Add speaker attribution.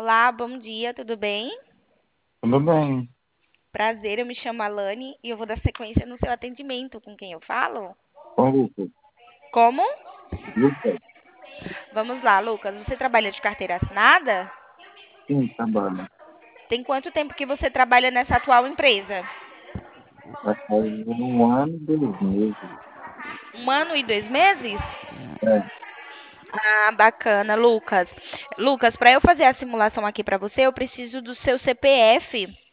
Speaker 1: Olá, bom dia, tudo bem?
Speaker 2: Tudo bem.
Speaker 1: Prazer, eu me chamo Alane e eu vou dar sequência no seu atendimento. Com quem eu falo?
Speaker 2: Ô, Lucas,
Speaker 1: Como?
Speaker 2: Lucas,
Speaker 1: Vamos lá, Lucas. Você trabalha de carteira assinada?
Speaker 2: sim, trabalho.
Speaker 1: Tem quanto tempo que você trabalha nessa atual empresa?
Speaker 2: Vai fazer 1 ano e 2 meses.
Speaker 1: 1 ano e 2 meses?
Speaker 2: É,
Speaker 1: Ah, bacana, Lucas. Lucas, para eu fazer a simulação aqui para você, eu preciso do seu CPF.